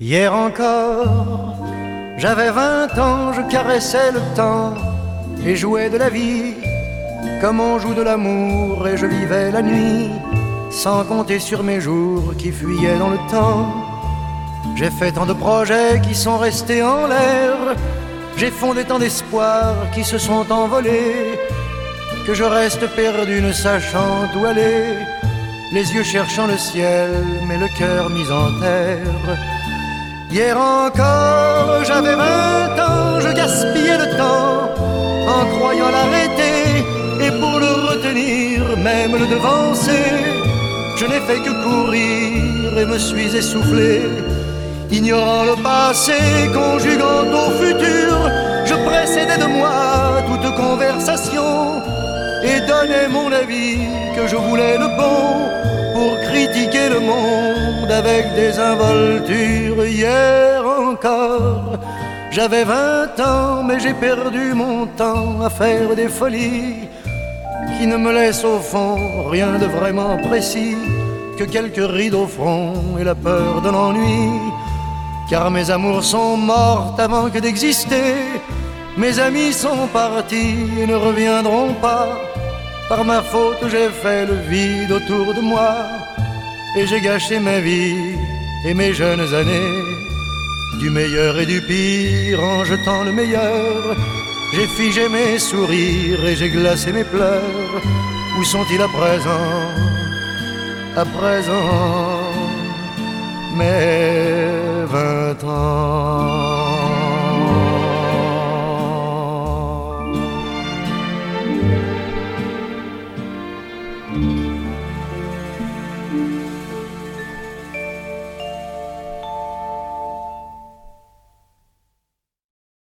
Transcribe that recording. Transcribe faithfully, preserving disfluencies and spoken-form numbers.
Hier encore, j'avais vingt ans, je caressais le temps et jouais de la vie comme on joue de l'amour, et je vivais la nuit sans compter sur mes jours qui fuyaient dans le temps. J'ai fait tant de projets qui sont restés en l'air, j'ai fondé tant d'espoirs qui se sont envolés, que je reste perdu ne sachant où aller, les yeux cherchant le ciel mais le cœur mis en terre. Hier encore, j'avais vingt ans, je gaspillais le temps en croyant l'arrêter, et pour le retenir, même le devancer, je n'ai fait que courir et me suis essoufflé. Ignorant le passé, conjuguant au futur, je précédais de moi toute conversation et donnais mon avis que je voulais le bon pour critiquer le monde avec des involtures. Hier encore, j'avais vingt ans, mais j'ai perdu mon temps à faire des folies qui ne me laissent au fond rien de vraiment précis que quelques rides au front et la peur de l'ennui. Car mes amours sont mortes avant que d'exister, mes amis sont partis et ne reviendront pas. Par ma faute j'ai fait le vide autour de moi, et j'ai gâché ma vie et mes jeunes années. Du meilleur et du pire en jetant le meilleur, j'ai figé mes sourires et j'ai glacé mes pleurs. Où sont-ils à présent, à présent, mes